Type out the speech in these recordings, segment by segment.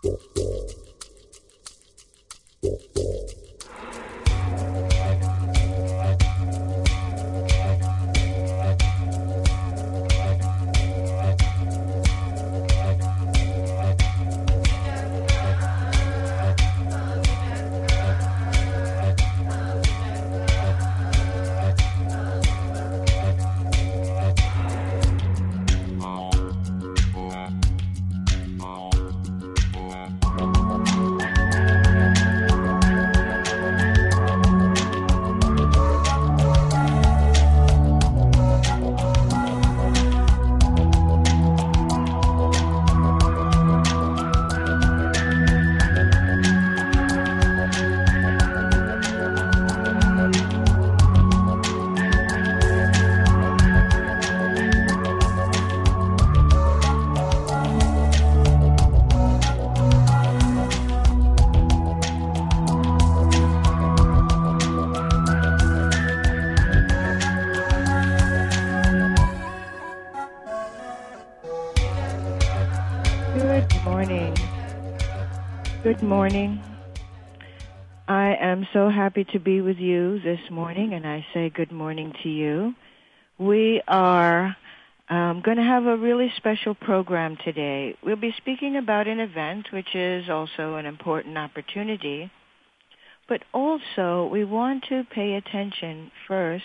Good morning. Good morning. I am so happy to be with you this morning, and I say good morning to you. We are going to have a really special program today. We'll be speaking about an event, which is also an important opportunity, but also we want to pay attention first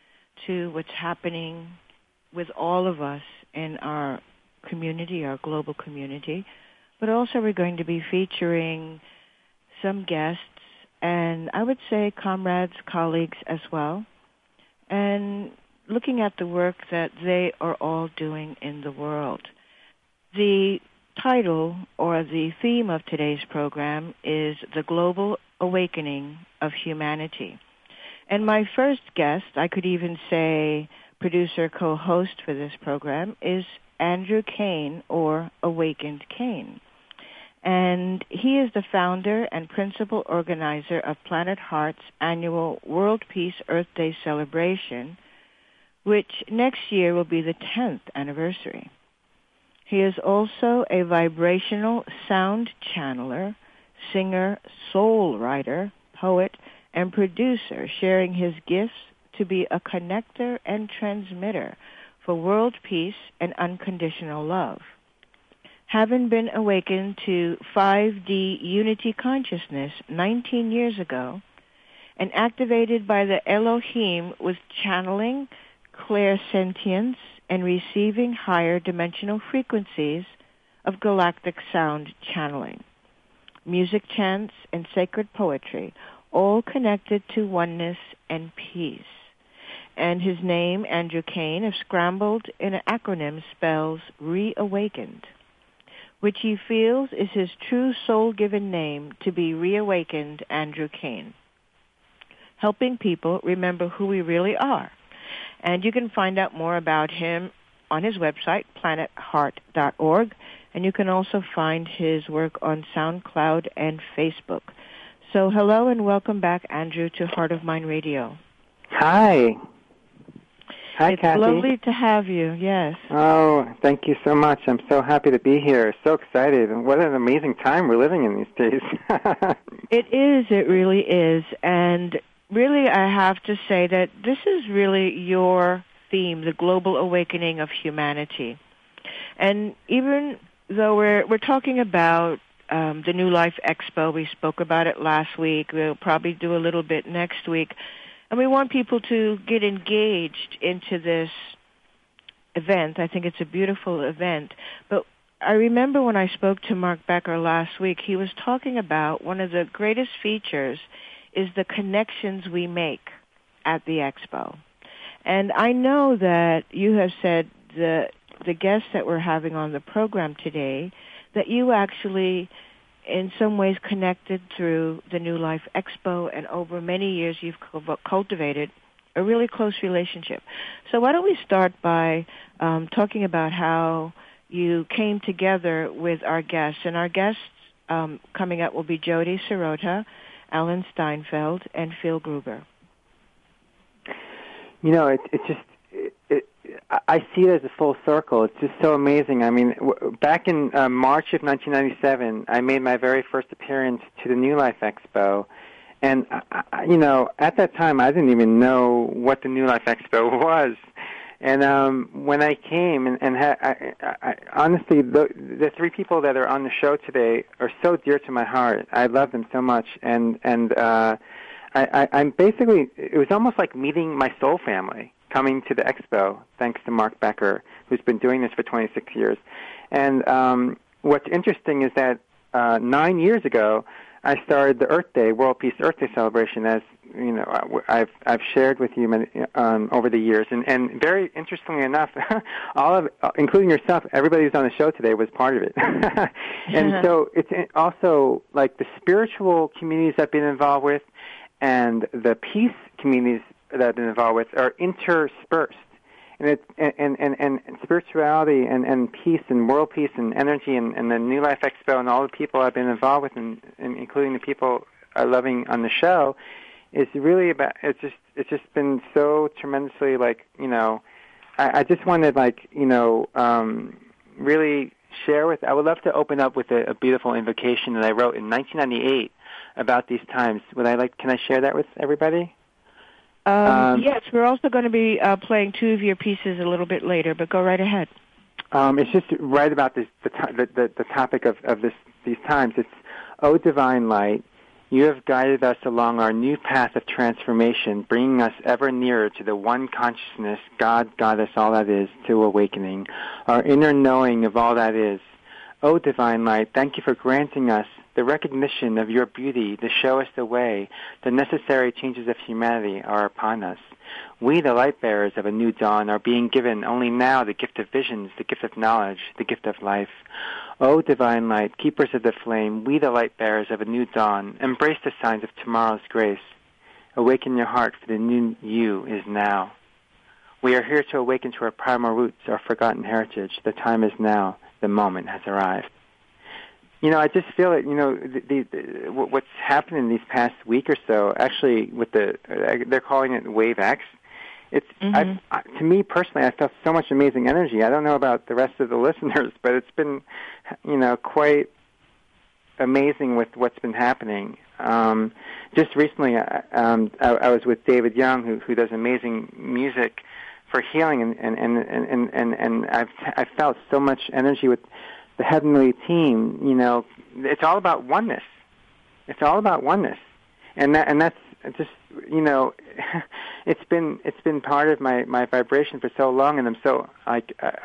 to what's happening with all of us in our community, our global community, but also we're going to be featuring some guests and I would say comrades, colleagues as well, and looking at the work that they are all doing in the world. The title or the theme of today's program is The Global Awakening of Humanity. And my first guest, I could even say producer, co-host for this program, is Andrew Kane, or Awakened Kane. And he is the founder and principal organizer of Planet Heart's annual World Peace Earth Day celebration, which next year will be the 10th anniversary. He is also a vibrational sound channeler, singer, soul writer, poet, and producer, sharing his gifts to be a connector and transmitter for world peace and unconditional love. Having been awakened to 5D unity consciousness 19 years ago and activated by the Elohim with channeling, clairsentience, and receiving higher dimensional frequencies of galactic sound channeling, music chants, and sacred poetry, all connected to oneness and peace. And his name, Andrew Kane, if scrambled in an acronym, spells reawakened, which he feels is his true soul-given name to be Reawakened Andrew Kane, helping people remember who we really are. And you can find out more about him on his website, planetheart.org, and you can also find his work on SoundCloud and Facebook. So hello and welcome back, Andrew, to Heart of Mind Radio. Hi. Hi, it's Kathy. Lovely to have you, yes. Oh, thank you so much. I'm so happy to be here. So excited. And what an amazing time we're living in these days. It really is. And really, I have to say that this is really your theme, the global awakening of humanity. And even though we're talking about the New Life Expo, we spoke about it last week, we'll probably do a little bit next week, and we want people to get engaged into this event. I think it's a beautiful event. But I remember when I spoke to Mark Becker last week, he was talking about one of the greatest features is the connections we make at the expo. And I know that you have said the guests that we're having on the program today, that you actually in some ways connected through the New Life Expo, and over many years you've cultivated a really close relationship. So why don't we start by talking about how you came together with our guests. And our guests coming up will be Jody Sirota, Alan Steinfeld, and Phil Gruber. You know, I see it as a full circle. It's just so amazing. I mean, back in March of 1997, I made my very first appearance to the New Life Expo. And, at that time, I didn't even know what the New Life Expo was. And when I came, I honestly, the three people that are on the show today are so dear to my heart. I love them so much. I'm basically, it was almost like meeting my soul family coming to the expo, thanks to Mark Becker, who's been doing this for 26 years. And what's interesting is that 9 years ago, I started the Earth Day, World Peace Earth Day celebration, as you know, I've shared with you over the years, and very interestingly enough, all of, including yourself, everybody who's on the show today was part of it. And so it's also like the spiritual communities I've been involved with, and the peace communities that I've been involved with are interspersed. And spirituality and peace and world peace and energy and the New Life Expo and all the people I've been involved with, and including the people I'm loving on the show, is really about. It's just been so tremendously I just wanted really share with. I would love to open up with a beautiful invocation that I wrote in 1998 about these times. Can I share that with everybody? Yes, we're also going to be playing two of your pieces a little bit later, but go right ahead. It's just right about the topic of these times. It's, O divine light, you have guided us along our new path of transformation, bringing us ever nearer to the one consciousness, God, Goddess, all that is, to awakening, our inner knowing of all that is. O divine light, thank you for granting us the recognition of your beauty to show us the way the necessary changes of humanity are upon us. We, the light bearers of a new dawn, are being given only now the gift of visions, the gift of knowledge, the gift of life. O divine light, keepers of the flame, we, the light bearers of a new dawn, embrace the signs of tomorrow's grace. Awaken your heart, for the new you is now. We are here to awaken to our primal roots, our forgotten heritage. The time is now. The moment has arrived. I just feel it. What's happened in these past week or so, actually, with they're calling it Wave X. It's to me personally, I felt so much amazing energy. I don't know about the rest of the listeners, but it's been, quite amazing with what's been happening. Just recently, I was with David Young, who does amazing music for healing, and I've felt so much energy with the Heavenly Team. It's all about oneness. It's all about oneness, and that's just it's been part of my vibration for so long, and I'm so I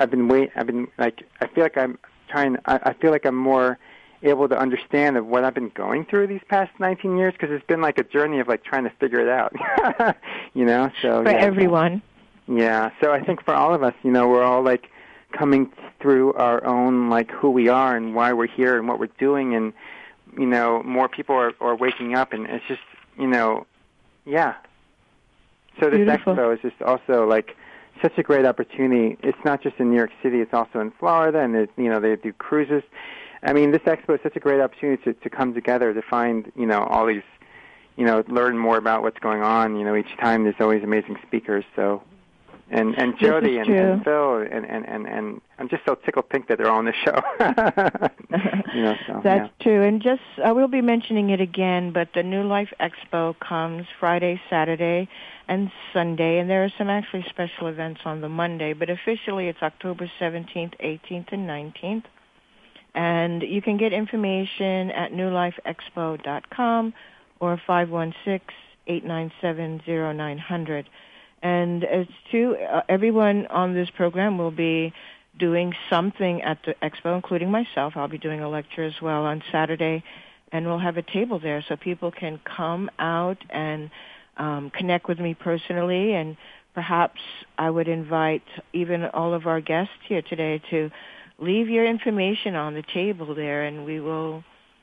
feel like I'm more able to understand of what I've been going through these past 19 years, because it's been like a journey of trying to figure it out. So for everyone. Yeah, so I think for all of us, we're all coming through our own who we are and why we're here and what we're doing, and more people are waking up, and it's just yeah. So this Beautiful. expo is just also such a great opportunity. It's not just in New York City; it's also in Florida, and they do cruises. I mean, this expo is such a great opportunity to come together to find all these learn more about what's going on. Each time there's always amazing speakers. So. And Jody and Phil and I'm just so tickled pink that they're all on the show. That's true. And just I will be mentioning it again, but the New Life Expo comes Friday, Saturday, and Sunday, and there are some actually special events on the Monday. But officially, it's October 17th, 18th, and 19th. And you can get information at newlifeexpo.com or 516-897-0900. And it's true, everyone on this program will be doing something at the expo, including myself. I'll be doing a lecture as well on Saturday, and we'll have a table there so people can come out and connect with me personally. And perhaps I would invite even all of our guests here today to leave your information on the table there, and we will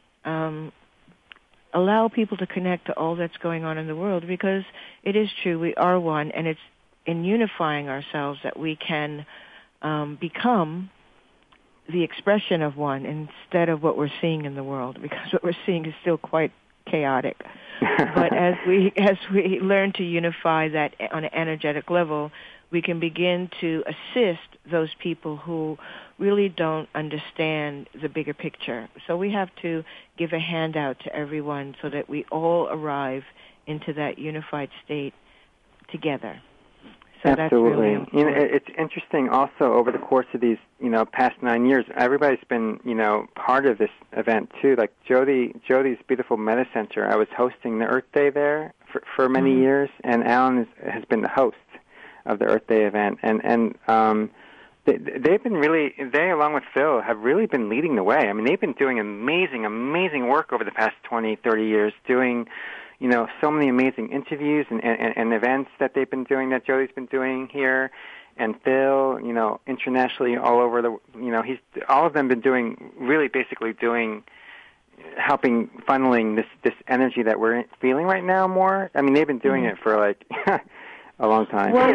allow people to connect to all that's going on in the world, because it is true, we are one, and it's in unifying ourselves that we can become the expression of one instead of what we're seeing in the world, because what we're seeing is still quite chaotic. But as we learn to unify that on an energetic level, we can begin to assist those people who really don't understand the bigger picture. So we have to give a handout to everyone so that we all arrive into that unified state together. So Absolutely. That's really important. It's interesting also over the course of these, past 9 years, everybody's been, part of this event too. Like Jodi's beautiful Meta Center, I was hosting the Earth Day there for many years, and Alan has been the host of the Earth Day event. And they've been they along with Phil have really been leading the way. I mean, they've been doing amazing work over the past 20, 30 years, doing so many amazing interviews and events that they've been doing, that Jodi's been doing here, and Phil, internationally all over all of them been doing, really basically helping funneling this energy that we're feeling right now more. I mean, they've been doing it for like a long time. Well,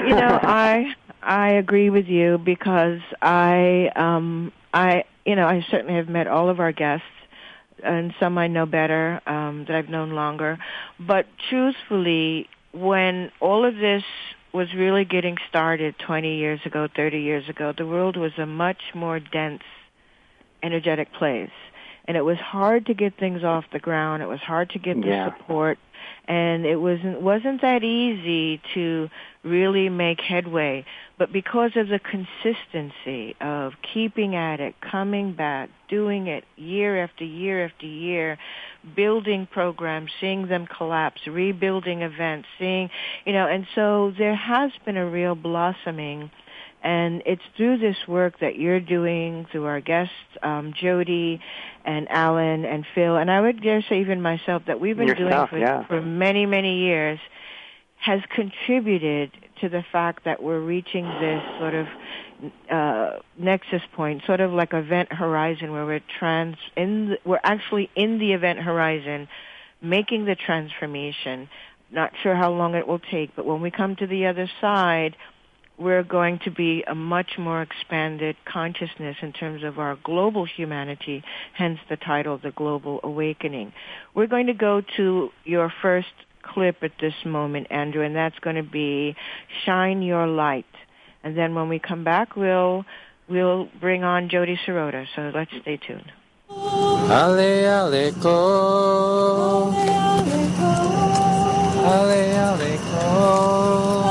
I agree with you because I certainly have met all of our guests, and some I know better, that I've known longer. But truthfully, when all of this was really getting started 20 years ago, 30 years ago, the world was a much more dense, energetic place. And it was hard to get things off the ground. It was hard to get the support. And it wasn't that easy to really make headway. But because of the consistency of keeping at it, coming back, doing it year after year after year, building programs, seeing them collapse, rebuilding events, and so there has been a real blossoming. And it's through this work that you're doing, through our guests, Jodi and Alan and Phil, and I would dare say even myself, that we've been doing for many, many years, has contributed to the fact that we're reaching this sort of nexus point, sort of like event horizon, where we're actually in the event horizon, making the transformation. Not sure how long it will take, but when we come to the other side, we're going to be a much more expanded consciousness in terms of our global humanity, hence the title, The Global Awakening. We're going to go to your first clip at this moment, Andrew, and that's going to be Shine Your Light. And then when we come back, we'll bring on Jodi Sirota, so let's stay tuned. Ale, ale, go. Ale, ale, go.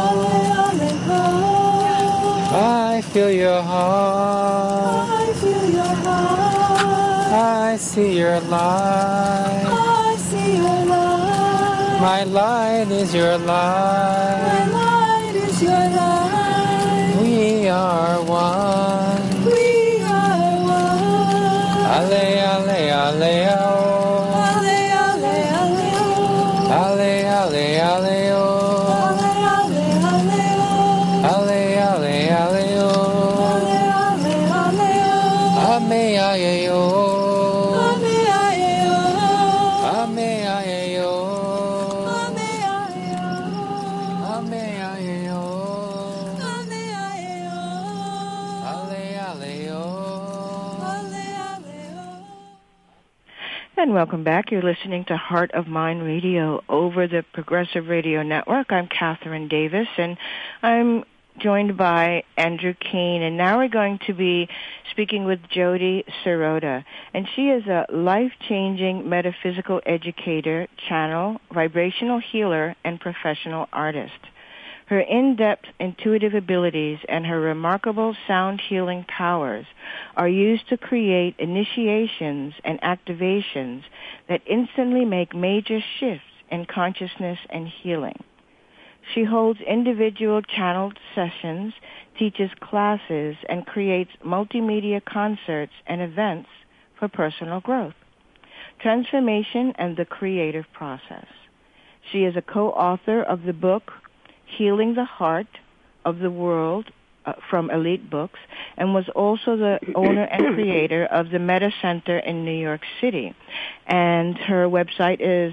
I feel your heart. I feel your heart. I see your light. I see your light. My light is your light. My light is your light. We are one. We are one. Ale, ale, ale, oh. Ale, ale, ale, oh. Ale, ale, ale, oh. Ale, ale, ale, oh. Ame, aye, oh. Ame, aye, oh. Ame, aye, oh. Ame, aye, oh. Ame, aye, oh. Ame, aye, oh. Ale, ale, oh. Ale, ale, oh. And welcome back. You're listening to Heart of Mind Radio over the Progressive Radio Network. I'm Catherine Davis, and I'm joined by Andrew Keen, and now we're going to be speaking with Jodi Sirota, and she is a life-changing metaphysical educator, channel, vibrational healer, and professional artist. Her in-depth intuitive abilities and her remarkable sound healing powers are used to create initiations and activations that instantly make major shifts in consciousness and healing. She holds individual channeled sessions, teaches classes, and creates multimedia concerts and events for personal growth, transformation, and the creative process. She is a co-author of the book Healing the Heart of the World from Elite Books, and was also the owner and creator of the Meta Center in New York City. And her website is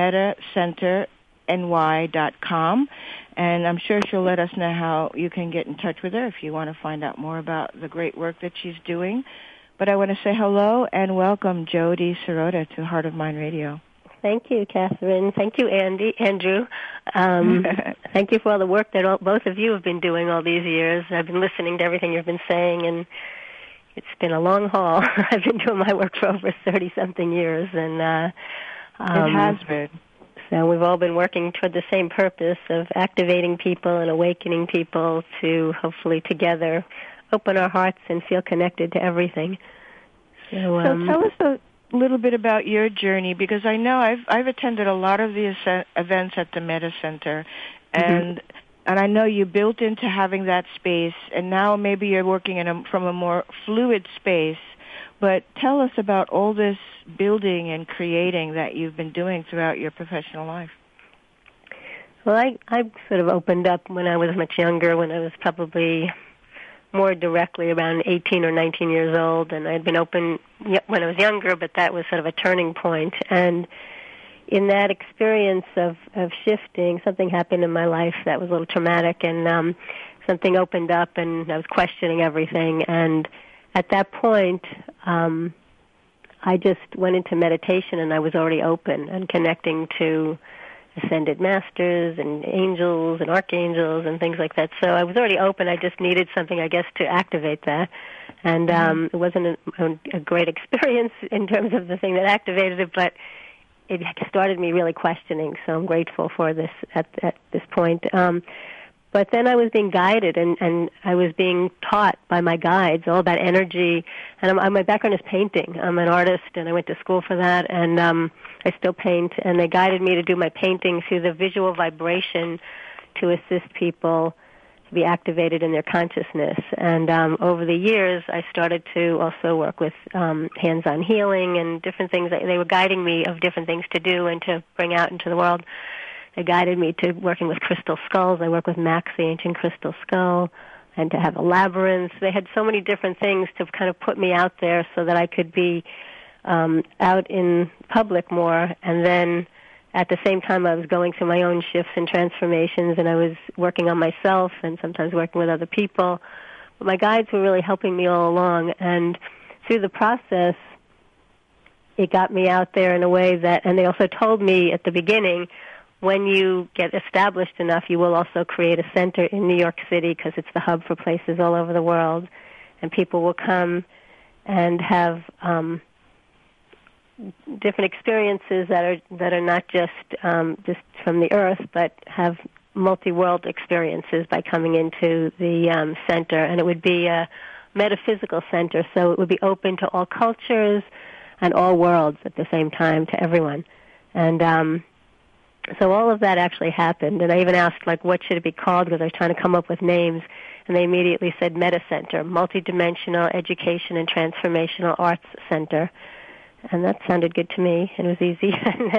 metacenter.ny.com, and I'm sure she'll let us know how you can get in touch with her if you want to find out more about the great work that she's doing. But I want to say hello and welcome Jodi Sirota to Heart of Mind Radio. Thank you, Catherine. Thank you, Andrew. Thank you for all the work that both of you have been doing all these years. I've been listening to everything you've been saying, and it's been a long haul. I've been doing my work for over 30-something years, and it has been. So we've all been working toward the same purpose of activating people and awakening people to hopefully together open our hearts and feel connected to everything. So tell us a little bit about your journey, because I know I've attended a lot of the events at the Metta Center, and I know you built into having that space, and now maybe you're working from a more fluid space. But tell us about all this building and creating that you've been doing throughout your professional life. Well, I sort of opened up when I was much younger, when I was probably more directly around 18 or 19 years old, and I'd been open when I was younger, but that was sort of a turning point. And in that experience of shifting, something happened in my life that was a little traumatic, and something opened up, and I was questioning everything. And at that point, I just went into meditation, and I was already open and connecting to ascended masters and angels and archangels and things like that. So I was already open. I just needed something, I guess, to activate that. And it wasn't a great experience in terms of the thing that activated it, but it started me really questioning. So I'm grateful for this at this point. But then I was being guided, and I was being taught by my guides all about energy. And my background is painting. I'm an artist, and I went to school for that, and I still paint. And they guided me to do my painting through the visual vibration to assist people to be activated in their consciousness. And over the years, I started to also work with hands-on healing and different things. They were guiding me of different things to do and to bring out into the world. They guided me to working with crystal skulls. I work with Max, the ancient crystal skull, and to have a labyrinth. They had so many different things to kind of put me out there so that I could be out in public more. And then at the same time, I was going through my own shifts and transformations, and I was working on myself and sometimes working with other people. But my guides were really helping me all along. And through the process, it got me out there in a way that, and they also told me at the beginning, when you get established enough, you will also create a center in New York City because it's the hub for places all over the world, and people will come and have different experiences that are not just from the earth, but have multi-world experiences by coming into the center. And it would be a metaphysical center, so it would be open to all cultures and all worlds at the same time, to everyone. And so all of that actually happened, and I even asked, what should it be called, because I was trying to come up with names, and they immediately said Metta Center, Multidimensional Education and Transformational Arts Center, and that sounded good to me, and it was easy.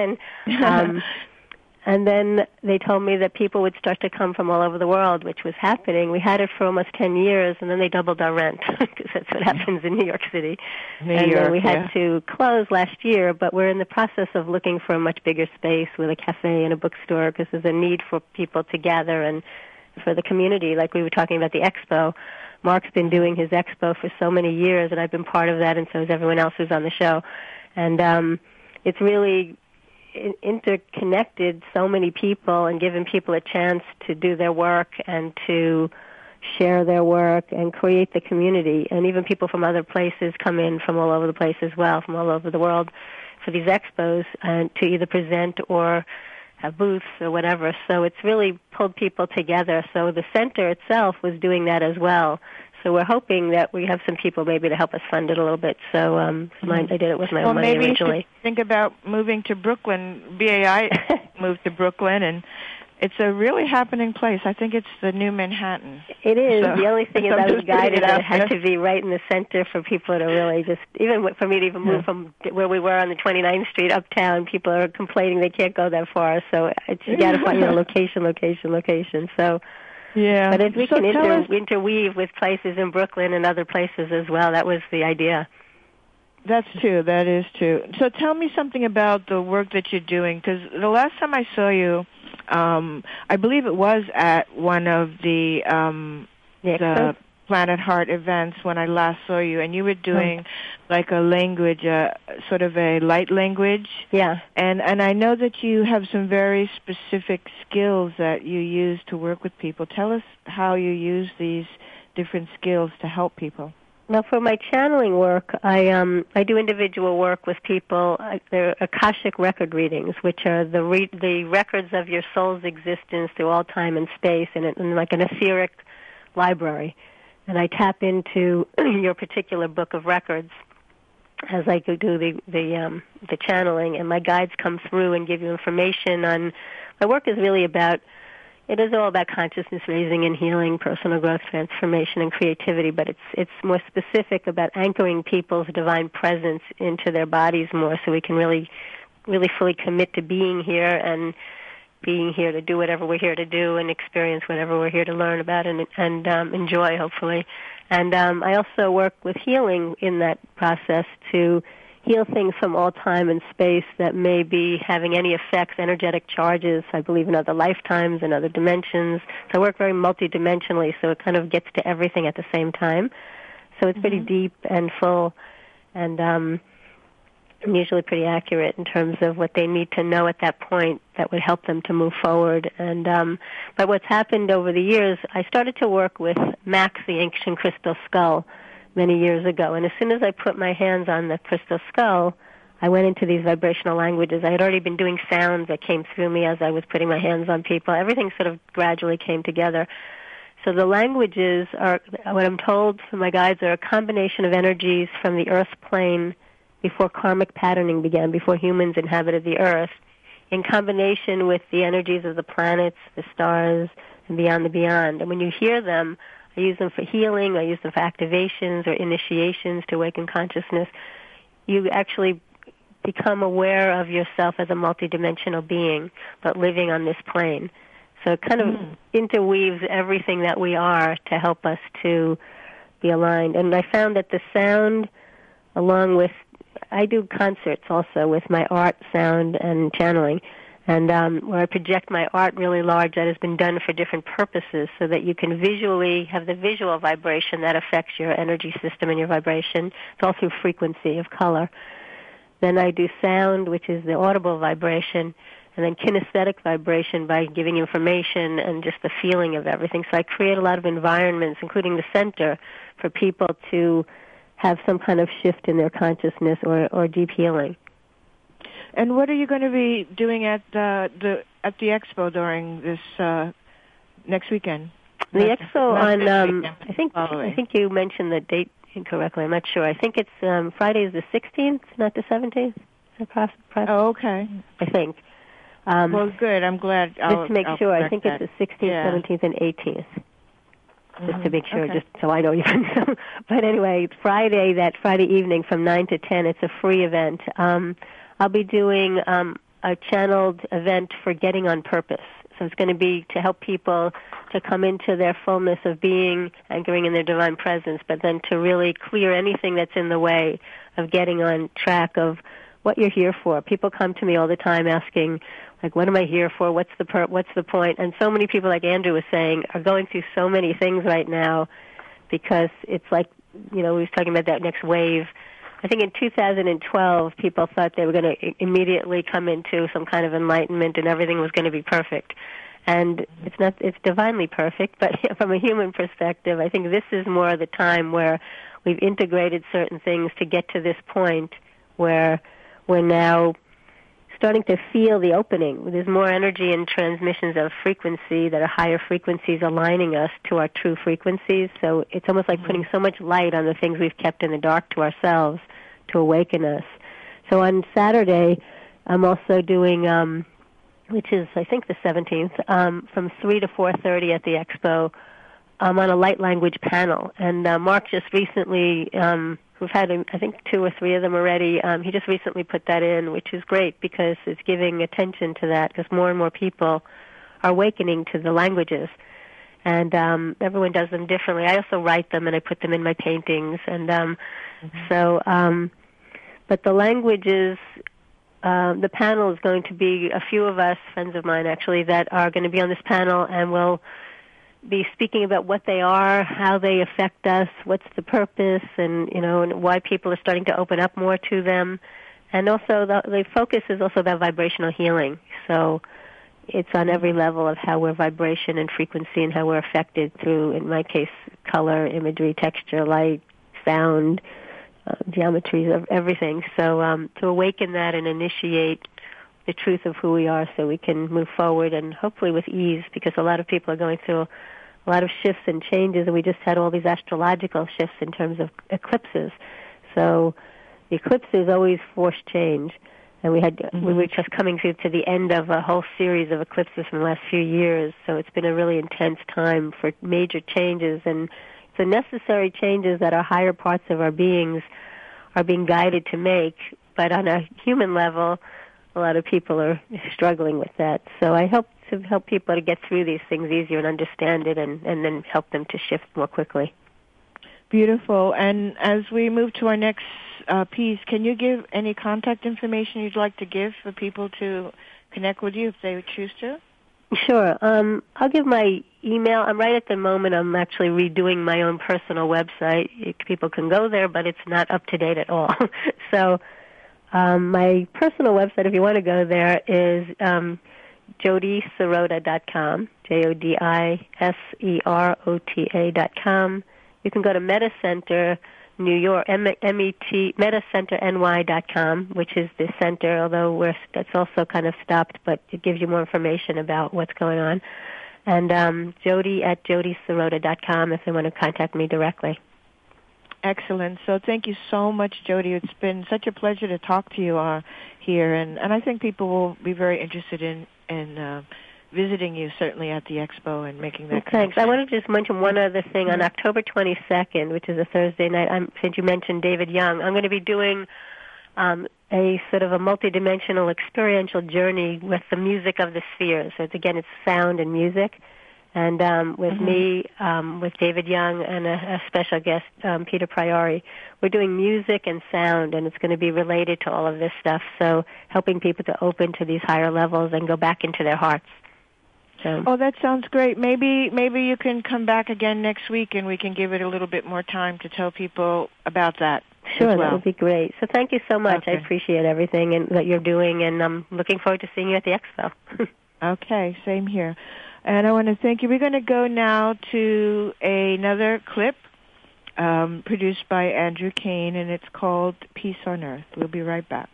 And then they told me that people would start to come from all over the world, which was happening. We had it for almost 10 years, and then they doubled our rent, because that's what happens in New York City. Then we had to close last year, but we're in the process of looking for a much bigger space with a cafe and a bookstore, because there's a need for people to gather and for the community, like we were talking about the expo. Mark's been doing his expo for so many years, and I've been part of that, and so has everyone else who's on the show. And it's really interconnected so many people and given people a chance to do their work and to share their work and create the community. And even people from other places come in from all over the place as well, from all over the world for these expos to either present or have booths or whatever. So it's really pulled people together. So the center itself was doing that as well. So we're hoping that we have some people maybe to help us fund it a little bit. So I did it with my own money originally. Well, maybe you should think about moving to Brooklyn. BAI moved to Brooklyn, and it's a really happening place. I think it's the new Manhattan. It is. So, the only thing is I was guided that it had to be right in the center for people to really just, even for me to even move from where we were on the 29th Street uptown, people are complaining they can't go that far. So you got to find location. So. Yeah, but if we can interweave with places in Brooklyn and other places as well, that was the idea. That's true. That is true. So tell me something about the work that you're doing, because the last time I saw you, I believe it was at one of the Planet Heart events when I last saw you, and you were doing like a language, sort of a light language. Yeah. And I know that you have some very specific skills that you use to work with people. Tell us how you use these different skills to help people. Well, for my channeling work, I do individual work with people. They're Akashic record readings, which are the records of your soul's existence through all time and space, in like an etheric library. And I tap into your particular book of records as I do the channeling, and my guides come through and give you information on. My work is really about. It is all about consciousness raising and healing, personal growth, transformation, and creativity, but it's more specific about anchoring people's divine presence into their bodies more, so we can really fully commit to being here and being here to do whatever we're here to do and experience whatever we're here to learn about and enjoy, hopefully. And I also work with healing in that process to heal things from all time and space that may be having any effects, energetic charges, I believe in other lifetimes and other dimensions. So I work very multidimensionally, so it kind of gets to everything at the same time. So it's pretty deep and full, and usually pretty accurate in terms of what they need to know at that point that would help them to move forward. And but what's happened over the years, I started to work with Max, the ancient crystal skull, many years ago. And as soon as I put my hands on the crystal skull, I went into these vibrational languages. I had already been doing sounds that came through me as I was putting my hands on people. Everything sort of gradually came together. So the languages are, what I'm told from my guides, are a combination of energies from the earth plane before karmic patterning began, before humans inhabited the earth, in combination with the energies of the planets, the stars, and beyond the beyond. And when you hear them, I use them for healing, I use them for activations or initiations to awaken consciousness. You actually become aware of yourself as a multidimensional being, but living on this plane. So it kind of interweaves everything that we are to help us to be aligned. And I found that the sound, along with, I do concerts also with my art, sound, and channeling, and where I project my art really large, that has been done for different purposes so that you can visually have the visual vibration that affects your energy system and your vibration. It's all through frequency of color. Then I do sound, which is the audible vibration, and then kinesthetic vibration by giving information and just the feeling of everything. So I create a lot of environments, including the center, for people to have some kind of shift in their consciousness or deep healing. And what are you going to be doing at the expo during this next weekend? The expo on I think you mentioned the date incorrectly. I'm not sure. I think it's Friday is the 16th, not the 17th. Oh, okay. I think. Well, good. I'm glad. Just to make sure, I think it's the 16th, 17th, and 18th. Just to make sure, just so I know even. But anyway, that Friday evening from 9 to 10, it's a free event. I'll be doing a channeled event for getting on purpose. So it's going to be to help people to come into their fullness of being, anchoring in their divine presence, but then to really clear anything that's in the way of getting on track of what you're here for. People come to me all the time asking, like, what am I here for? What's the point? And so many people, like Andrew was saying, are going through so many things right now because it's like, we were talking about that next wave. I think in 2012, people thought they were going to immediately come into some kind of enlightenment and everything was going to be perfect. And it's divinely perfect, but from a human perspective, I think this is more the time where we've integrated certain things to get to this point where we're now starting to feel the opening. There's more energy and transmissions of frequency that are higher frequencies aligning us to our true frequencies. So it's almost like putting so much light on the things we've kept in the dark to ourselves to awaken us. So on Saturday, I'm also doing, which is I think the 17th, from 3 to 4:30 at the Expo. I'm on a light language panel, and Mark just recently, we've had I think 2 or 3 of them already. He just recently put that in, which is great because it's giving attention to that because more and more people are awakening to the languages. And everyone does them differently. I also write them and I put them in my paintings. And but the languages, the panel is going to be a few of us, friends of mine actually, that are going to be on this panel, and we'll be speaking about what they are, how they affect us, what's the purpose, and and why people are starting to open up more to them. And also, the focus is also about vibrational healing. So it's on every level of how we're vibration and frequency and how we're affected through, in my case, color, imagery, texture, light, sound, geometries, of everything. So to awaken that and initiate the truth of who we are so we can move forward and hopefully with ease, because a lot of people are going through a lot of shifts and changes, and we just had all these astrological shifts in terms of eclipses. So the eclipses always force change. And we were just coming to the end of a whole series of eclipses from the last few years, so it's been a really intense time for major changes, and it's the necessary changes that our higher parts of our beings are being guided to make. But on a human level, a lot of people are struggling with that. So I hope to help people to get through these things easier and understand it, and then help them to shift more quickly. Beautiful. And as we move to our next piece, can you give any contact information you'd like to give for people to connect with you if they would choose to? Sure. I'll give my email. I'm right at the moment. I'm actually redoing my own personal website. People can go there, but it's not up to date at all. So my personal website, if you want to go there, is JodiSirota.com, JodiSerota.com. You can go to MetaCenter New York, MetaCenterNY.com, which is the center, although that's also kind of stopped, but it gives you more information about what's going on. And Jodi at JodiSirota.com if they want to contact me directly. Excellent. So thank you so much, Jodi. It's been such a pleasure to talk to you here, and I think people will be very interested in visiting you, certainly at the expo, and making that connection. Thanks. I want to just mention one other thing. On October 22nd, which is a Thursday night, since you mentioned David Young, I'm going to be doing a sort of a multidimensional experiential journey with the music of the spheres. So it's sound and music. And with me, with David Young, and a special guest, Peter Priori, we're doing music and sound, and it's going to be related to all of this stuff, so helping people to open to these higher levels and go back into their hearts. Oh, that sounds great. Maybe you can come back again next week, and we can give it a little bit more time to tell people about that. Sure, as well. That would be great. So thank you so much. Okay. I appreciate everything that you're doing, and I'm looking forward to seeing you at the expo. Okay, same here. And I want to thank you. We're going to go now to another clip produced by Andrew Kane, and it's called Peace on Earth. We'll be right back.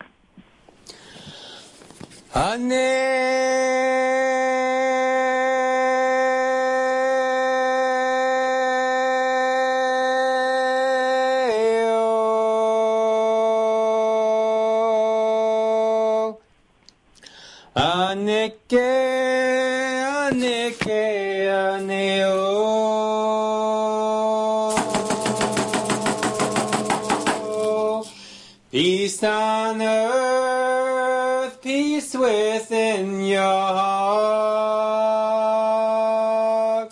Peace on earth, peace within your heart.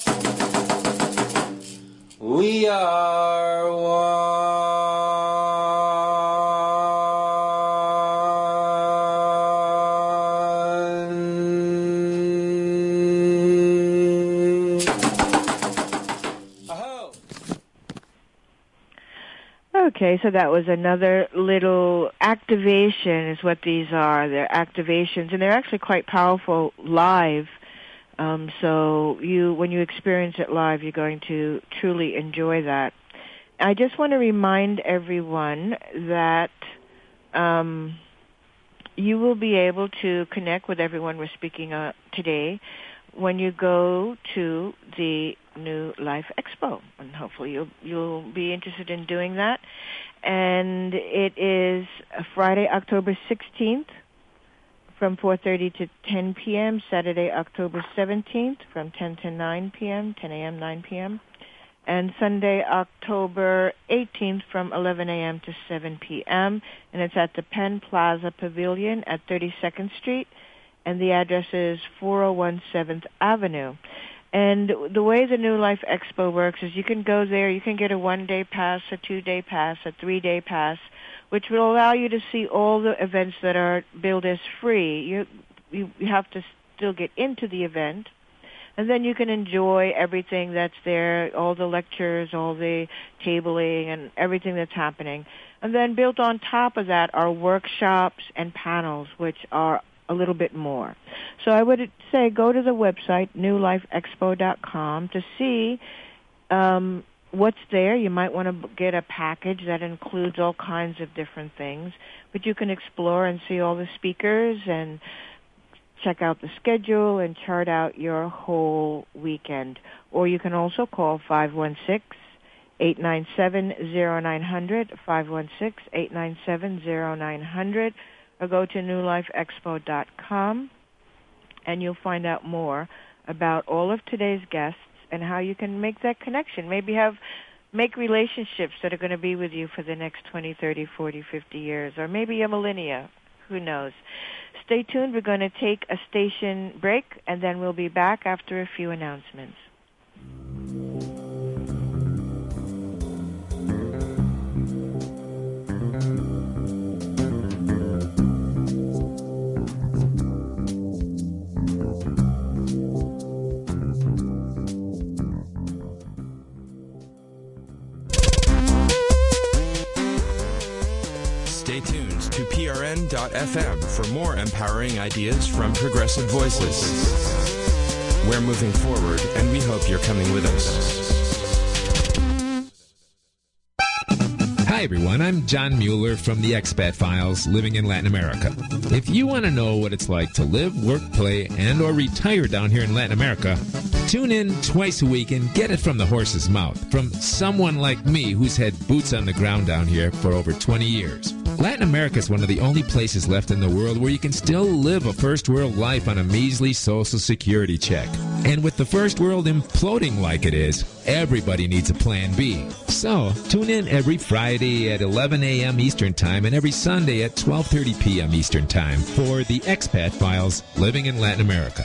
We are one. Aho! Okay, so that was another little activation is what these are. They're activations, and they're actually quite powerful live. So when you experience it live, you're going to truly enjoy that. I just want to remind everyone that you will be able to connect with everyone we're speaking today when you go to the New Life Expo, and hopefully you'll be interested in doing that. And it is Friday, October 16th from 4:30 to 10 p.m., Saturday, October 17th from 10 to 9 p.m., 10 a.m., 9 p.m., and Sunday, October 18th from 11 a.m. to 7 p.m., and it's at the Penn Plaza Pavilion at 32nd Street, and the address is 401 7th Avenue. And the way the New Life Expo works is you can go there, you can get a 1-day pass, a 2-day pass, a 3-day pass, which will allow you to see all the events that are billed as free. You have to still get into the event, And then you can enjoy everything that's there, all the lectures, all the tabling, and everything that's happening. And then built on top of that are workshops and panels, which are a little bit more. So I would say go to the website, newlifeexpo.com, to see what's there. You might want to get a package that includes all kinds of different things, but you can explore and see all the speakers and check out the schedule and chart out your whole weekend. Or you can also call 516-897-0900, 516-897-0900, or go to newlifeexpo.com, and you'll find out more about all of today's guests and how you can make that connection. Maybe make relationships that are going to be with you for the next 20, 30, 40, 50 years, or maybe a millennia. Who knows? Stay tuned. We're going to take a station break, and then we'll be back after a few announcements. Stay tuned to PRN.FM for more empowering ideas from Progressive Voices. We're moving forward, and we hope you're coming with us. Hi, everyone. I'm John Mueller from the Expat Files, living in Latin America. If you want to know what it's like to live, work, play, and or retire down here in Latin America, tune in twice a week and get it from the horse's mouth, from someone like me who's had boots on the ground down here for over 20 years. Latin America is one of the only places left in the world where you can still live a first world life on a measly Social Security check. And with the first world imploding like it is, everybody needs a plan B. So, tune in every Friday at 11 a.m. Eastern Time and every Sunday at 12:30 p.m. Eastern Time for the Expat Files, living in Latin America.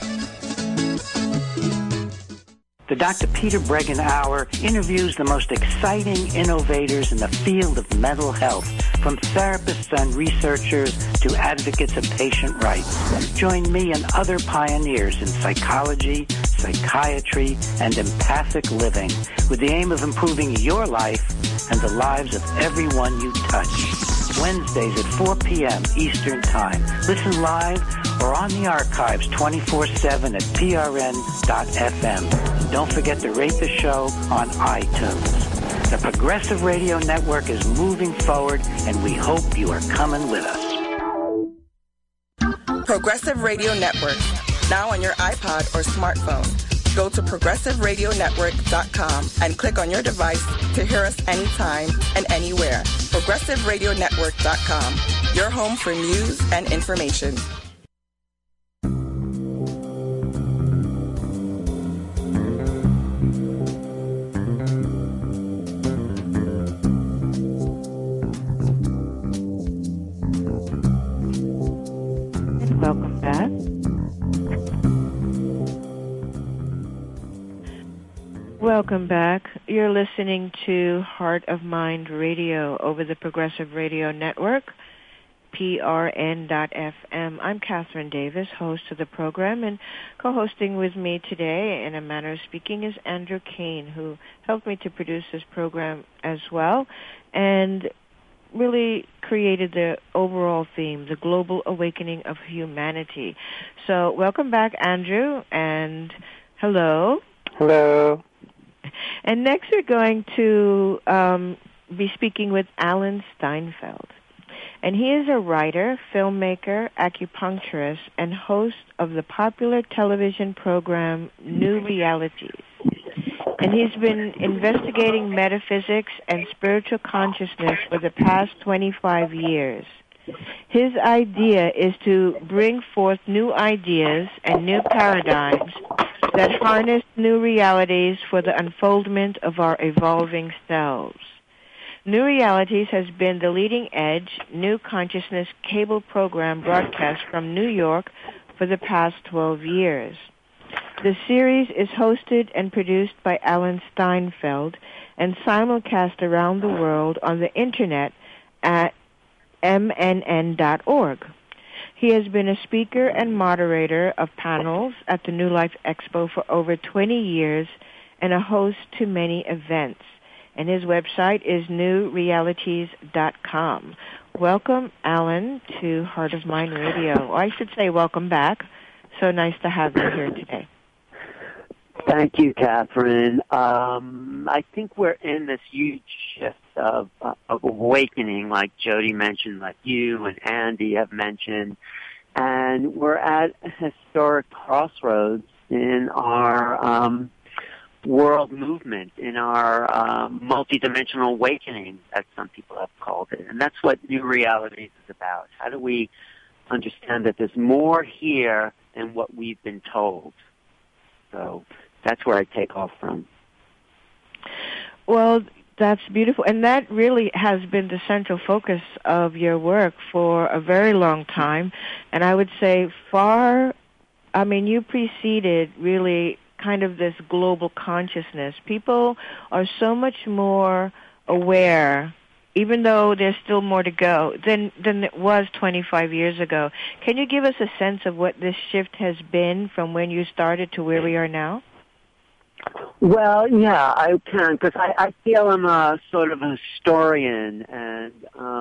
The Dr. Peter Bregan Hour interviews the most exciting innovators in the field of mental health, from therapists and researchers to advocates of patient rights. Join me and other pioneers in psychology, psychiatry, and empathic living with the aim of improving your life and the lives of everyone you touch. Wednesdays at 4 p.m. Eastern Time. Listen live or on the archives 24/7 at prn.fm. And don't forget to rate the show on iTunes. The Progressive Radio Network is moving forward, and we hope you are coming with us. Progressive Radio Network, now on your iPod or smartphone. Go to progressiveradionetwork.com and click on your device to hear us anytime and anywhere. progressiveradionetwork.com, your home for news and information. Welcome back. Welcome back. You're listening to Heart of Mind Radio over the Progressive Radio Network, prn.fm. I'm Catherine Davis, host of the program, and co-hosting with me today, in a manner of speaking, is Andrew Kane, who helped me to produce this program as well, and really created the overall theme, the global awakening of humanity. So welcome back, Andrew, and hello. Hello. And next we're going to be speaking with Alan Steinfeld. And he is a writer, filmmaker, acupuncturist, and host of the popular television program New Realities. And he's been investigating metaphysics and spiritual consciousness for the past 25 years. His idea is to bring forth new ideas and new paradigms that harness new realities for the unfoldment of our evolving selves. New Realities has been the leading edge new consciousness cable program broadcast from New York for the past 12 years. The series is hosted and produced by Alan Steinfeld and simulcast around the world on the Internet at mnn.org. He has been a speaker and moderator of panels at the New Life Expo for over 20 years and a host to many events. And his website is newrealities.com. Welcome, Alan, to Heart of Mind Radio. Or I should say welcome back. So nice to have you here today. Thank you, Catherine. I think we're in this huge shift of awakening, like Jody mentioned, like you and Andy have mentioned, and we're at a historic crossroads in our world movement, in our multidimensional awakening, as some people have called it. And that's what New Realities is about. How do we understand that there's more here than what we've been told? So that's where I take off from. Well, that's beautiful. And that really has been the central focus of your work for a very long time. And I would say you preceded really kind of this global consciousness. People are so much more aware, even though there's still more to go, than it was 25 years ago. Can you give us a sense of what this shift has been from when you started to where we are now? Well, yeah, I can, because I feel I'm a sort of a historian, and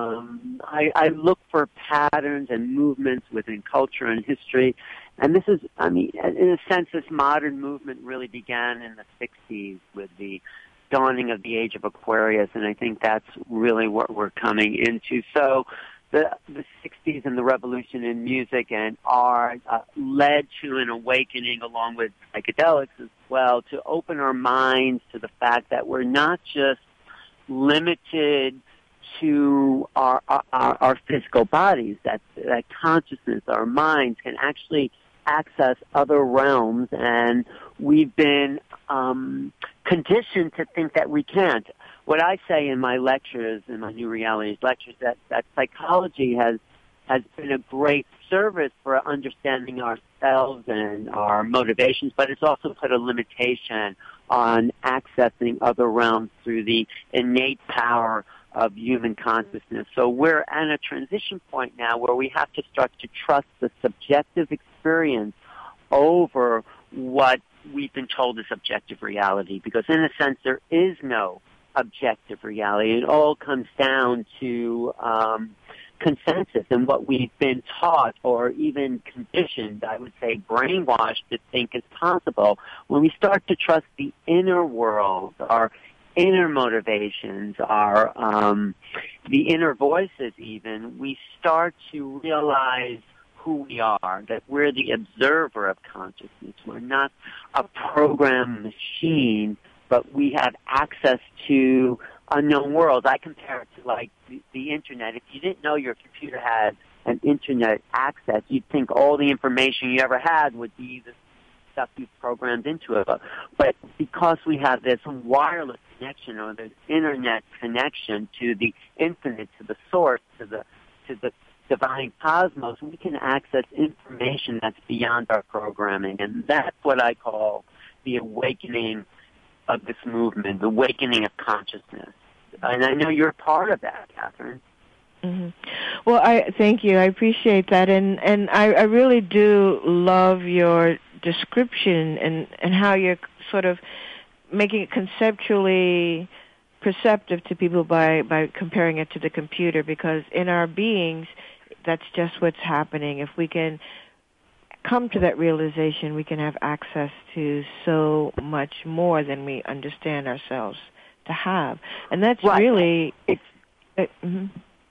I look for patterns and movements within culture and history. And this is, in a sense, this modern movement really began in the 60s with the dawning of the age of Aquarius, and I think that's really what we're coming into. So the 60s and the revolution in music and art led to an awakening, along with psychedelics as well, to open our minds to the fact that we're not just limited to our physical bodies, that consciousness, our minds can actually access other realms, and we've been conditioned to think that we can't. What I say in my lectures, in my New Realities lectures, that psychology has been a great service for understanding ourselves and our motivations, but it's also put a limitation on accessing other realms through the innate power of human consciousness. So we're at a transition point now where we have to start to trust the subjective experience over what we've been told is objective reality, because in a sense there is no objective reality. It all comes down to consensus and what we've been taught, or even conditioned, I would say brainwashed, to think is possible. When we start to trust the inner world, our inner motivations, our the inner voices even, we start to realize who we are, that we're the observer of consciousness. We're not a program machine, but we have access to unknown worlds. I compare it to like the internet. If you didn't know your computer had an internet access, you'd think all the information you ever had would be the stuff you've programmed into it. But because we have this wireless connection, or this internet connection to the infinite, to the source, to the divine cosmos, we can access information that's beyond our programming. And that's what I call the awakening of this movement, the awakening of consciousness. And I know you're part of that, Catherine. Mm-hmm. Well, I thank you. I appreciate that, and I really do love your description and how you're sort of making it conceptually perceptive to people by comparing it to the computer, because in our beings, that's just what's happening. If we can come to that realization, we can have access to so much more than we understand ourselves to have. And that's right. Really... mm-hmm.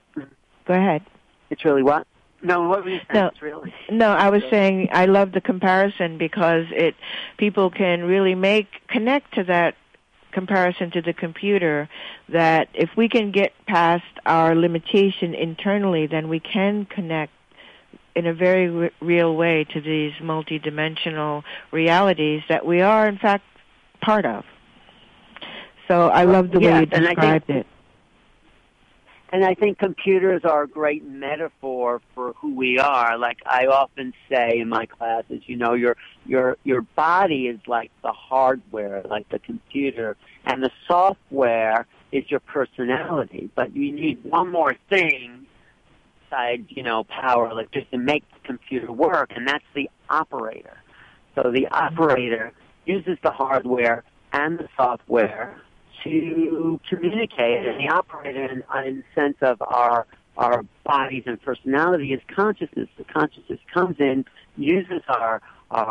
Go ahead. It's really what? No, what were you saying? It's really... No, I was saying I love the comparison, because people can really connect to that comparison to the computer, that if we can get past our limitation internally, then we can connect in a very real way to these multidimensional realities that we are, in fact, part of. So I love the way you described it. And I think computers are a great metaphor for who we are. Like I often say in my classes, your body is like the hardware, like the computer, and the software is your personality. But you need one more thing outside, power, like just to make the computer work, and that's the operator. So the operator uses the hardware and the software to communicate, and the operator, in the sense of our bodies and personality, is consciousness. The consciousness comes in, uses our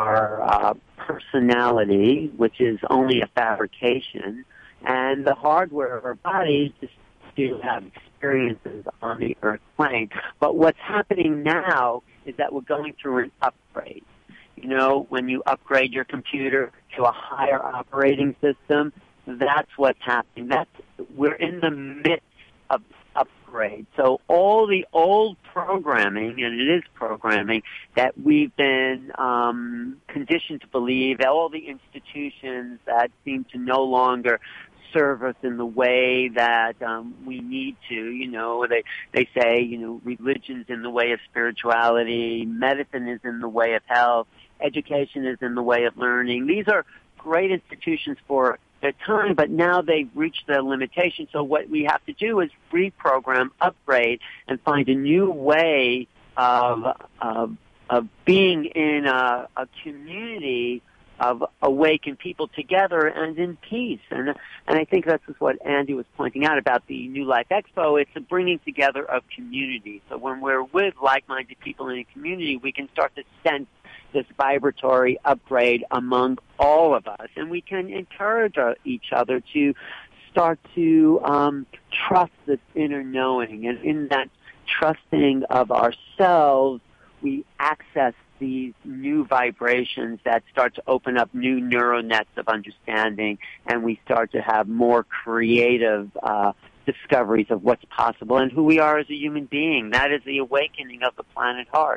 personality, which is only a fabrication, and the hardware of our bodies just to have experiences on the Earth plane. But what's happening now is that we're going through an upgrade. When you upgrade your computer to a higher operating system, that's what's happening. We're in the midst of upgrade. So all the old programming, and it is programming, that we've been conditioned to believe, all the institutions that seem to no longer serve us in the way that we need to. They say, religion's in the way of spirituality, medicine is in the way of health, education is in the way of learning. These are great institutions for their time, but now they've reached their limitation. So what we have to do is reprogram, upgrade, and find a new way of being in a community of awakened people together and in peace. And I think that's what Andy was pointing out about the New Life Expo. It's a bringing together of community. So when we're with like-minded people in a community, we can start to sense this vibratory upgrade among all of us. And we can encourage each other to start to trust this inner knowing. And in that trusting of ourselves, we access these new vibrations that start to open up new neural nets of understanding, and we start to have more creative discoveries of what's possible and who we are as a human being. That is the awakening of the planet heart.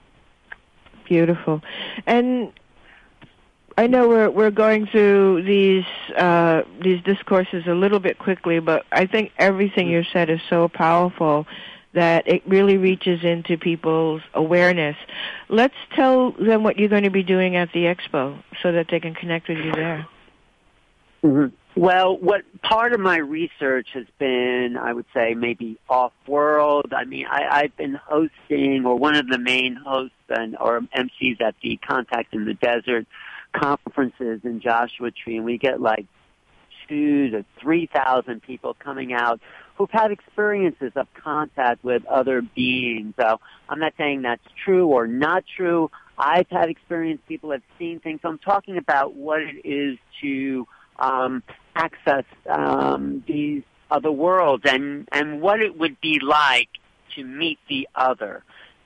Beautiful. And I know we're going through these discourses a little bit quickly, but I think everything you said is so powerful that it really reaches into people's awareness. Let's tell them what you're going to be doing at the expo so that they can connect with you there. Mm-hmm. Well, what part of my research has been, I would say, maybe off-world. I mean, I've been hosting, or one of the main hosts or MCs at the Contact in the Desert conferences in Joshua Tree, and we get like 2,000 to 3,000 people coming out who've had experiences of contact with other beings. So I'm not saying that's true or not true. I've had experience. People have seen things. So I'm talking about what it is to access these other worlds and what it would be like to meet the other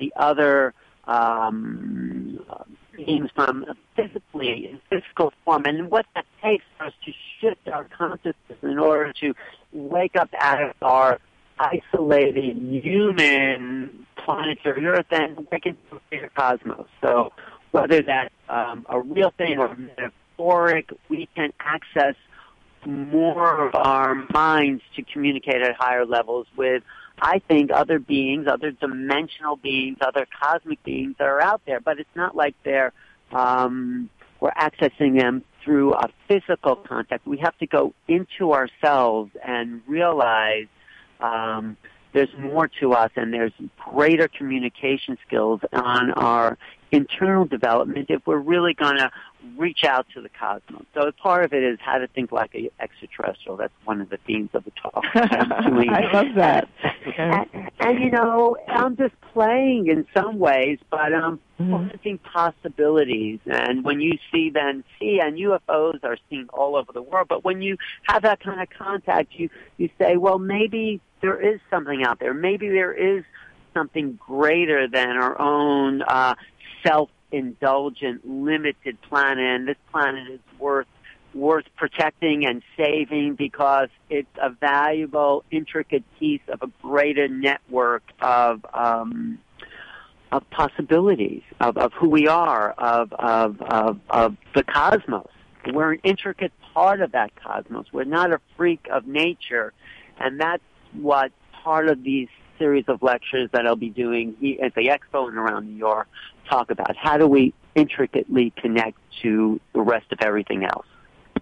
beings from physical form, and what that takes for us to shift our consciousness in order to wake up out of our isolated human planetary Earth and wake into the bigger cosmos. So whether that's a real thing or metaphoric, we can access more of our minds to communicate at higher levels with, I think, other beings, other dimensional beings, other cosmic beings that are out there. But it's not like we're accessing them through a physical contact. We have to go into ourselves and realize there's more to us, and there's greater communication skills on our internal development if we're really going to reach out to the cosmos. So part of it is how to think like an extraterrestrial. That's one of the themes of the talk. I love that. And you know, I'm just playing in some ways, but I'm planting possibilities. And when you and UFOs are seen all over the world, but when you have that kind of contact, you say, well, maybe there is something out there. Maybe there is something greater than our own self-indulgent, limited planet, and this planet is worth protecting and saving because it's a valuable, intricate piece of a greater network of possibilities, of who we are, of the cosmos. We're an intricate part of that cosmos. We're not a freak of nature, and that's what part of these series of lectures that I'll be doing at the Expo and around New York talk about. How do we intricately connect to the rest of everything else?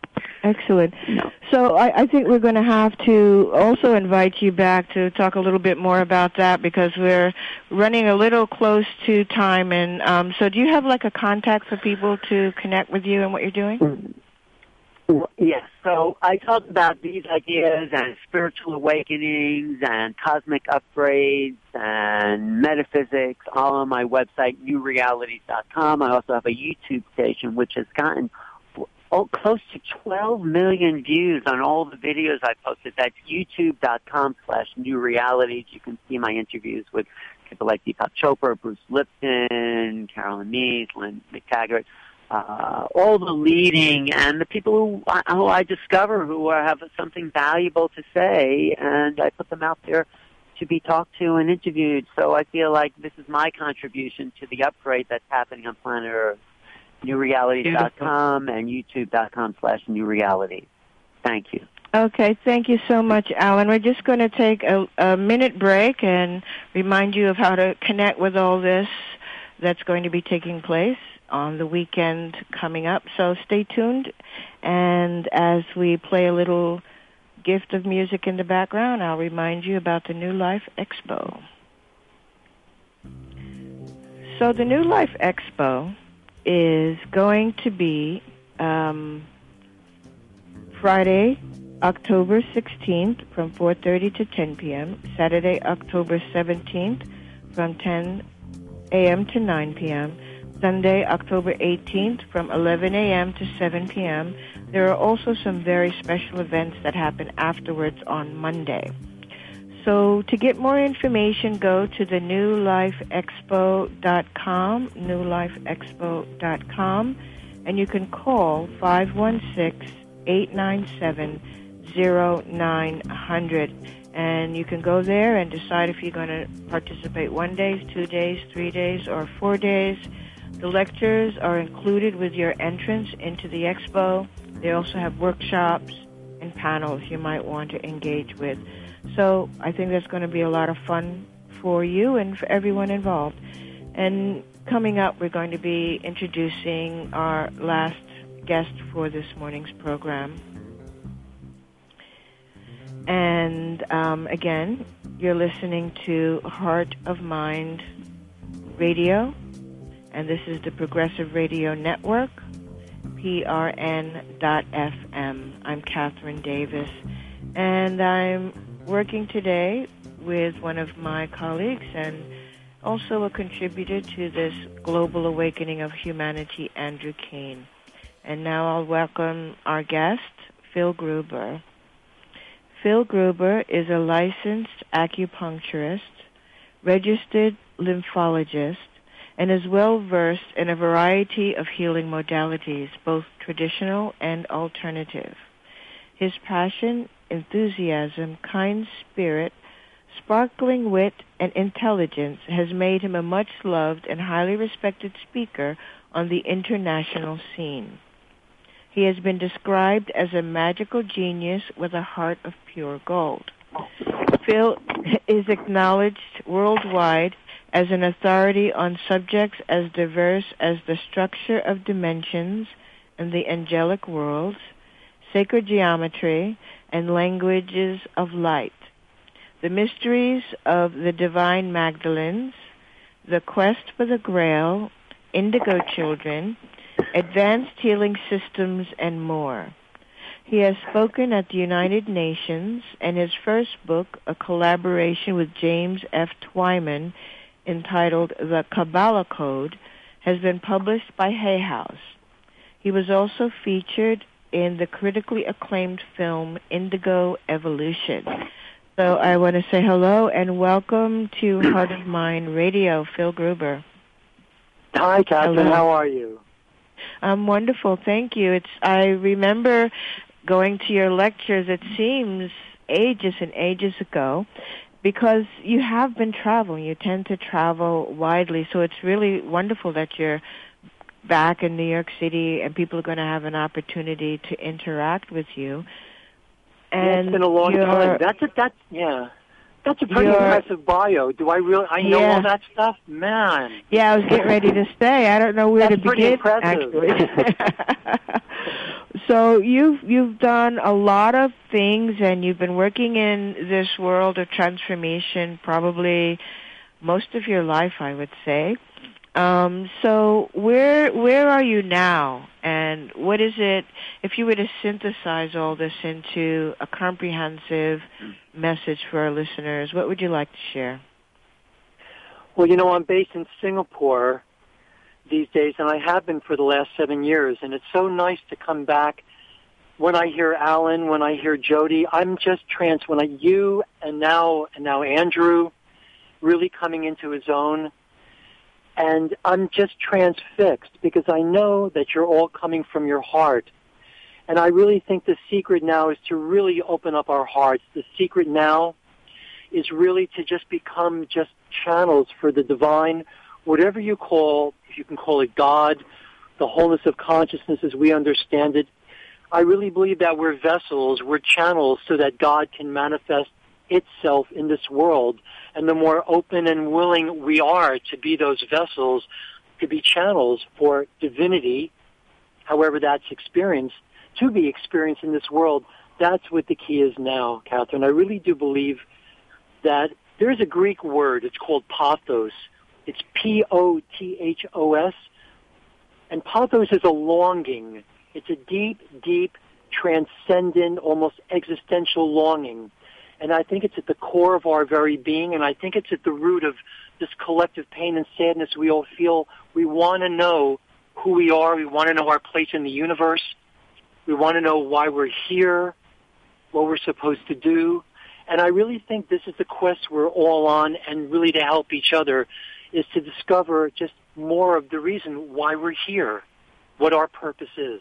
Excellent. So I think we're going to have to also invite you back to talk a little bit more about that because we're running a little close to time. And so do you have like a contact for people to connect with you and what you're doing? Yes. So I talk about these ideas and spiritual awakenings and cosmic upgrades and metaphysics all on my website, newrealities.com. I also have a YouTube station which has gotten close to 12 million views on all the videos I posted. That's youtube.com/newrealities. You can see my interviews with people like Deepak Chopra, Bruce Lipton, Carolyn Mees, Lynn McTaggart, all the leading and the people who I discover who have something valuable to say, and I put them out there to be talked to and interviewed. So I feel like this is my contribution to the upgrade that's happening on planet Earth. newrealities.com and youtube.com/newrealities. Thank you. Okay, thank you so much, Alan. We're just going to take a minute break and remind you of how to connect with all this that's going to be taking place on the weekend coming up. So stay tuned, and as we play a little gift of music in the background, I'll remind you about the New Life Expo. So the New Life Expo is going to be Friday, October 16th from 4:30 to 10 p.m., Saturday, October 17th from 10 a.m. to 9 p.m., Sunday, October 18th from 11 a.m. to 7 p.m. There are also some very special events that happen afterwards on Monday. So to get more information, go to the newlifeexpo.com, newlifeexpo.com, and you can call 516-897-0900. And you can go there and decide if you're going to participate 1 day, 2 days, 3 days, or 4 days. The lectures are included with your entrance into the expo. They also have workshops and panels you might want to engage with. So I think that's going to be a lot of fun for you and for everyone involved. And coming up, we're going to be introducing our last guest for this morning's program. And again, you're listening to Heart of Mind Radio, and this is the Progressive Radio Network, PRN.FM. I'm Catherine Davis, and I'm working today with one of my colleagues and also a contributor to this Global Awakening of Humanity, Andrew Kane. And now I'll welcome our guest, Phil Gruber. Phil Gruber is a licensed acupuncturist, registered lymphologist, and is well-versed in a variety of healing modalities, both traditional and alternative. His passion, enthusiasm, kind spirit, sparkling wit, and intelligence has made him a much-loved and highly respected speaker on the international scene. He has been described as a magical genius with a heart of pure gold. Phil is acknowledged worldwide as an authority on subjects as diverse as the structure of dimensions and the angelic worlds, sacred geometry, and languages of light, the mysteries of the Divine Magdalens, the quest for the Grail, indigo children, advanced healing systems, and more. He has spoken at the United Nations, and his first book, a collaboration with James F. Twyman, entitled The Kabbalah Code, has been published by Hay House. He was also featured in the critically acclaimed film Indigo Evolution. So I want to say hello and welcome to Heart of Mind Radio, Phil Gruber. Hi, Catherine. Hello. How are you? I'm wonderful, thank you. I remember going to your lectures, it seems ages and ages ago, because you have been traveling. You tend to travel widely, so it's really wonderful that you're back in New York City and people are going to have an opportunity to interact with you. And yeah, it's been a long time. That's a pretty impressive bio. Do I really? I know all that stuff, man. Yeah, I was getting ready to say. I don't know where to begin. That's pretty impressive. Actually. So you've done a lot of things, and you've been working in this world of transformation probably most of your life, I would say. So where are you now, and what is it, if you were to synthesize all this into a comprehensive message for our listeners, what would you like to share? Well, I'm based in Singapore these days, and I have been for the last 7 years, and it's so nice to come back. When I hear Alan, when I hear Jody, I'm just when you and now Andrew really coming into his own, and I'm just transfixed because I know that you're all coming from your heart. And I really think the secret now is to really open up our hearts. The secret now is really to just become just channels for the divine, whatever you call, if you can call it God, the wholeness of consciousness as we understand it. I really believe that we're vessels, we're channels so that God can manifest itself in this world. And the more open and willing we are to be those vessels, to be channels for divinity, however that's experienced, to be experienced in this world, that's what the key is now, Catherine. I really do believe that there's a Greek word, it's called pathos. It's P-O-T-H-O-S. And pathos is a longing. It's a deep, deep, transcendent, almost existential longing. And I think it's at the core of our very being, and I think it's at the root of this collective pain and sadness we all feel. We want to know who we are. We want to know our place in the universe. We want to know why we're here, what we're supposed to do. And I really think this is the quest we're all on, and really to help each other is to discover just more of the reason why we're here, what our purpose is.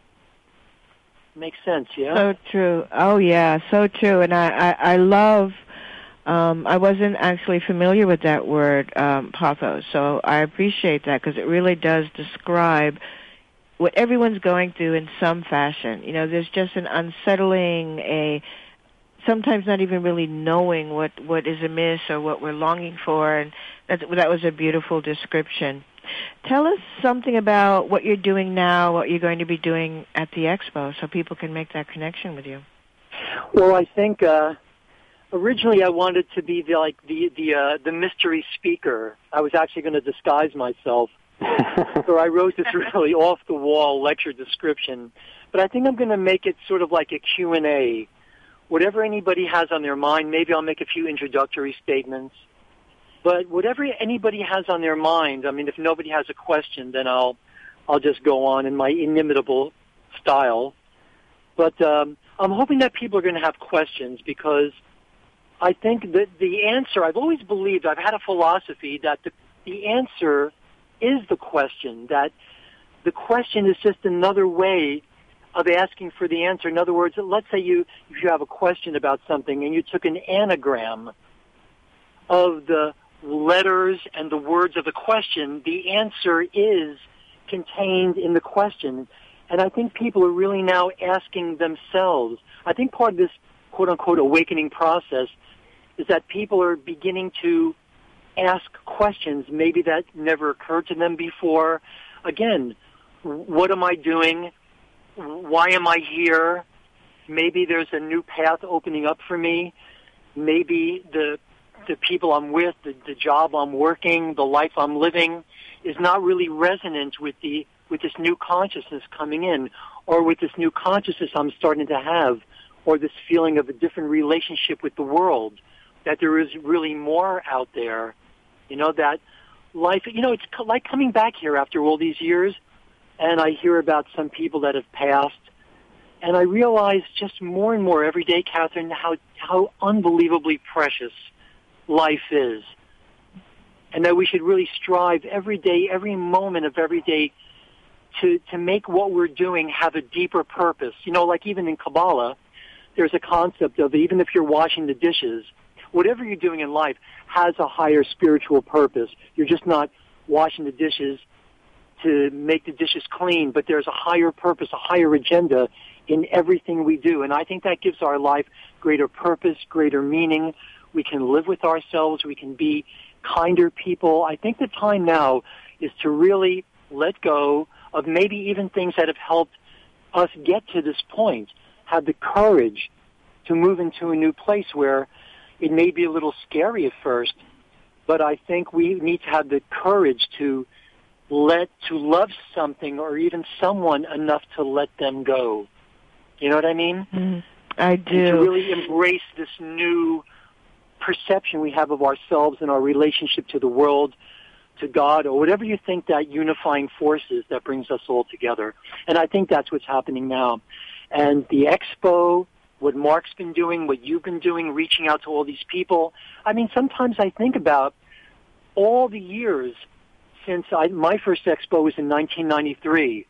Makes sense, yeah? So true. Oh, yeah, so true. And I love, I wasn't actually familiar with that word, pathos, so I appreciate that because it really does describe what everyone's going through in some fashion. There's just an unsettling, sometimes not even really knowing what is amiss or what we're longing for, and that was a beautiful description. Tell us something about what you're doing now, what you're going to be doing at the expo, so people can make that connection with you. Well, I think originally I wanted to be the mystery speaker. I was actually going to disguise myself, so I wrote this really off-the-wall lecture description. But I think I'm going to make it sort of like a Q&A. Whatever anybody has on their mind, maybe I'll make a few introductory statements. But whatever anybody has on their mind, I mean, if nobody has a question, then I'll just go on in my inimitable style. But I'm hoping that people are going to have questions, because I think that the answer, I've always believed, I've had a philosophy that the answer is the question, that the question is just another way of asking for the answer. In other words, let's say if you have a question about something and you took an anagram of the letters and the words of the question, the answer is contained in the question. And I think people are really now asking themselves. I think part of this quote-unquote awakening process is that people are beginning to ask questions maybe that never occurred to them before. Again, what am I doing? Why am I here? Maybe there's a new path opening up for me. Maybe the people I'm with, the job I'm working, the life I'm living is not really resonant with this new consciousness coming in, or with this new consciousness I'm starting to have, or this feeling of a different relationship with the world, that there is really more out there. That life, it's like coming back here after all these years, and I hear about some people that have passed, and I realize just more and more every day, Catherine, how unbelievably precious life is, and that we should really strive every day, every moment of every day, to make what we're doing have a deeper purpose. Like even in Kabbalah, there's a concept of even if you're washing the dishes, whatever you're doing in life has a higher spiritual purpose. You're just not washing the dishes to make the dishes clean, but there's a higher purpose, a higher agenda in everything we do. And I think that gives our life greater purpose, greater meaning. We can live with ourselves. We can be kinder people. I think the time now is to really let go of maybe even things that have helped us get to this point, have the courage to move into a new place where it may be a little scary at first, but I think we need to have the courage to love something or even someone enough to let them go. You know what I mean? I do. And to really embrace this new perception we have of ourselves and our relationship to the world, to God, or whatever you think that unifying force is that brings us all together. And I think that's what's happening now. And the expo, what Mark's been doing, what you've been doing, reaching out to all these people. I mean, sometimes I think about all the years since my first expo was in 1993,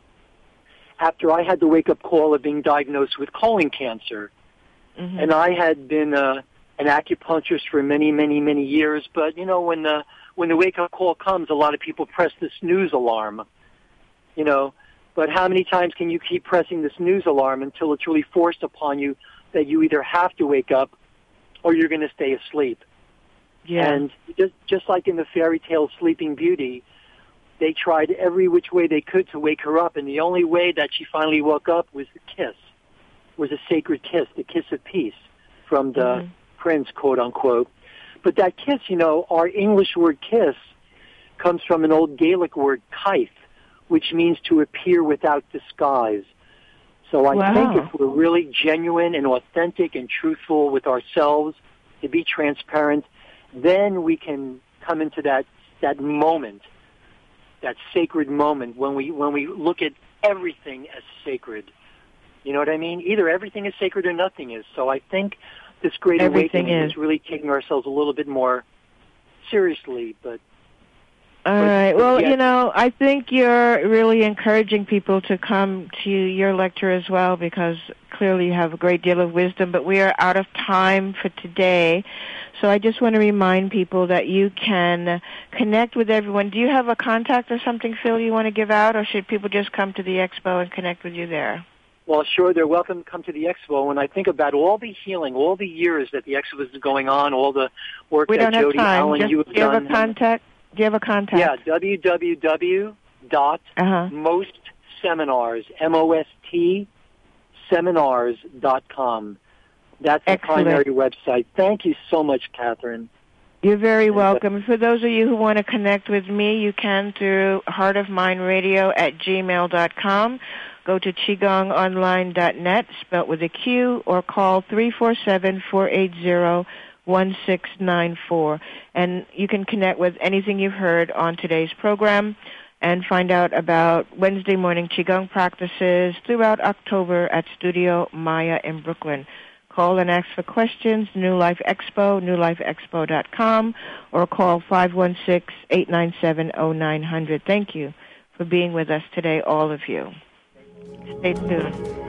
after I had the wake-up call of being diagnosed with colon cancer. And I had been an acupuncturist for many, many, many years. But, you know, when the wake-up call comes, a lot of people press the snooze alarm, you know. But how many times can you keep pressing the snooze alarm until it's really forced upon you that you either have to wake up or you're going to stay asleep? Yeah. And just like in the fairy tale Sleeping Beauty, they tried every which way they could to wake her up, and the only way that she finally woke up was the kiss, was a sacred kiss, the kiss of peace from the prince, quote unquote. But that kiss, you know, our English word kiss comes from an old Gaelic word, kaith, which means to appear without disguise. So I think if we're really genuine and authentic and truthful with ourselves, to be transparent, then we can come into that moment, that sacred moment when we look at everything as sacred. You know what I mean? Either everything is sacred or nothing is. So I think this great awakening is really taking ourselves a little bit more seriously. All right. Well, you know, I think you're really encouraging people to come to your lecture as well, because clearly you have a great deal of wisdom, but we are out of time for today. So I just want to remind people that you can connect with everyone. Do you have a contact or something, Phil, you want to give out, or should people just come to the expo and connect with you there? Well, sure, they're welcome to come to the expo. When I think about all the healing, all the years that the expo is going on, all the work that Jody Allen, you have done. Do you have a contact? Do you have a contact? Yeah, www.mostseminars, M-O-S-T, seminars.com. That's the primary website. Thank you so much, Catherine. You're very welcome. For those of you who want to connect with me, you can through heartofmindradio@gmail.com. Go to qigongonline.net, spelt with a Q, or call 347-480-1694. And you can connect with anything you've heard on today's program and find out about Wednesday morning Qigong practices throughout October at Studio Maya in Brooklyn. Call and ask for questions, New Life Expo, newlifeexpo.com, or call 516-897-0900. Thank you for being with us today, all of you. Stay tuned.